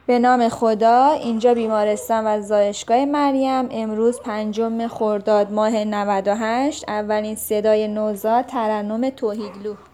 به نام خدا. اینجا بیمارستان و زایشگاه مریم. امروز 5 خرداد ماه 98. اولین صدای نوزاد ترنم توحیدلو.